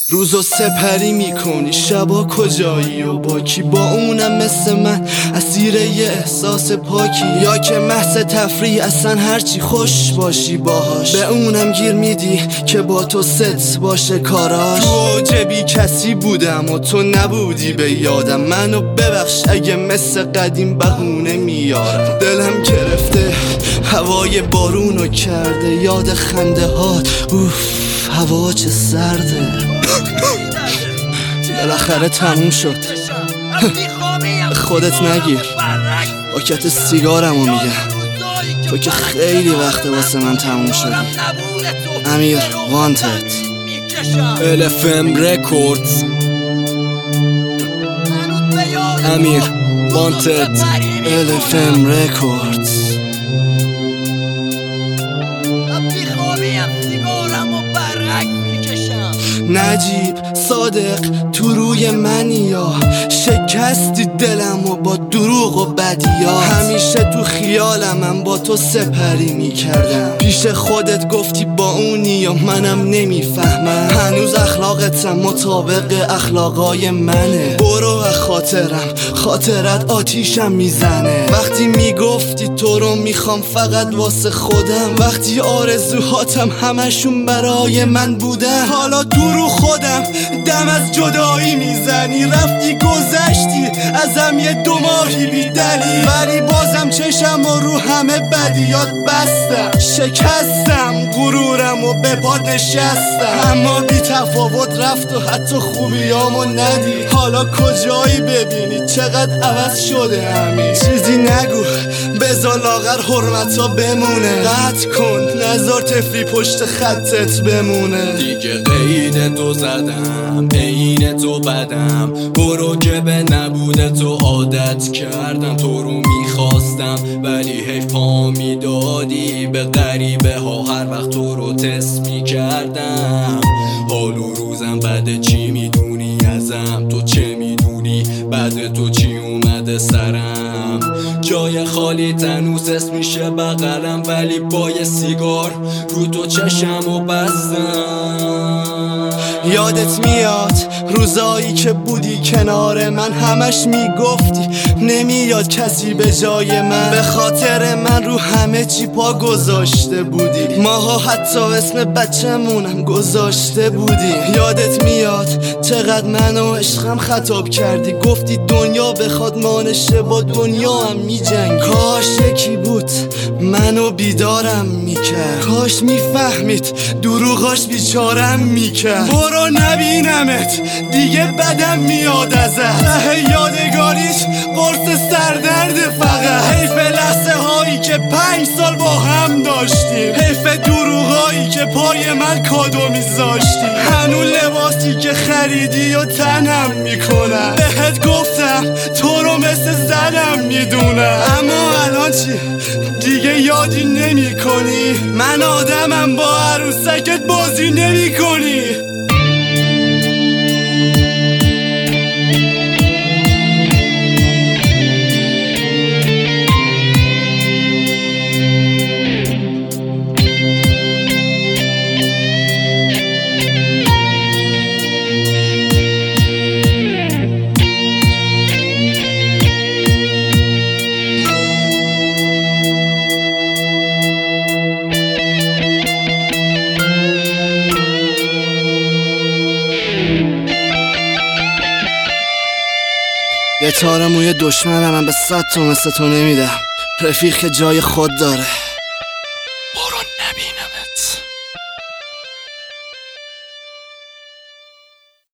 روزو سپری میکنی شبا کجایی و با کی؟ با اونم مثل من اسیر یه احساس پاکی، یا که محض تفریح اصلا هرچی خوش باشی باهاش؟ به اونم گیر میدی که با تو ست باشه کاراش. تو اوج کسی بودم و تو نبودی به یادم، منو ببخش اگه مثل قدیم بهونه میارم. دلم گرفته هوای بارونو کرده، یاد خنده هات اوف هوا چه سرده. بالاخره تموم شد. خودت نگیر، پاکت سیگارمو میگم، تو که خیلی وقت واسه من تموم شدی. امیر وانتد LFM Records. امیر وانتد LFM Records. نجیب صادق تو روی منی، یا شکستی دلم و با دروغ و بدیات. همیشه تو خیالم من با تو سپری میکردم، پیش خودت گفتی با اونی یا منم نمیفهمم. هنوز اخلاقتم مطابق اخلاقای منه، برو و خاطرت آتیشم میزنه. وقتی میگفتی تو رو میخوام فقط واسه خودم، وقتی آرزوهاتم همشون برای من بودن، حالا تو رو خودم دم از جدایی میزنی. رفتی گذشتی ازم یه 2 ماهی بی دلیل، ولی بازم چشم و رو همه بدیات بستم. شکستم غرورم و به پات نشستم، اما بی تفاوت رفت و حتی خوبیامو ندید. حالا کجایی ببینی چقدر عوض شده همین؟ چیزی نگو بذار لاغر حرمتا بمونه، قطع کن نذار طفلی پشت خطت بمونه. دیگه قید تو زدم عین تو بدم، برو که به نبوده تو عادت کردم. تو رو میخواستم ولی حیف پا میدادی به غریبه ها، هر وقت تو رو تست میکردم. حال و روزم بده چی میدونی ازم، تو چه میدونی بعد تو چی اومده سرم؟ جای خالی تنوس اسم میشه بغلم، ولی با یه سیگار رو تو چشمو بستم. یادت میاد روزایی که بودی کنار من، همش میگفتی نمیاد کسی به جای من. به خاطر من رو همه چی پا گذاشته بودی، ماها حتی اسم بچه‌مونم گذاشته بودی. یادت میاد چقدر منو عشقم خطاب کردی، گفتی دنیا بخواد مانشه با دنیا هم میجنگ. کاش یکی بود منو بیدارم میکرد، کاش میفهمید دروغاش بیچارم میکرد. برو نبینمت دیگه بدم میاد ازت، ته یادگاریش قرص سردرد فقط. حیف لحظه هایی که 5 سال با هم داشتیم، حیف دروغایی که پای من کادو میذاشتی. هنوز لباسی که خریدی و تنم میکنم، بهت گفتم تو رو مثل زنم میدونم، اما الان چی؟ دیگه یادی نمی کنی؟ من آدمم با عروسکت بازی نمی کنی. یه تار موی دشمنم من به 100 تا مثل تو نمیدم، رفیق که جای خود داره.